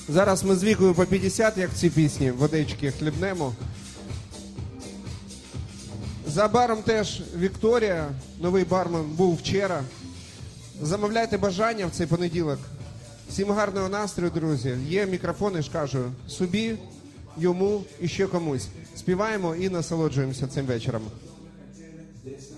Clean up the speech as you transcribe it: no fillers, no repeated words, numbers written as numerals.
Зараз ми з Вікою по 50, як в цій пісні, водички хлібнемо. За баром теж Вікторія, новий бармен, був вчора. Замовляйте бажання в цей понеділок. Всім гарного настрою, друзі. Є мікрофони, ж кажу, собі, йому і ще комусь. Співаємо і насолоджуємося цим вечором.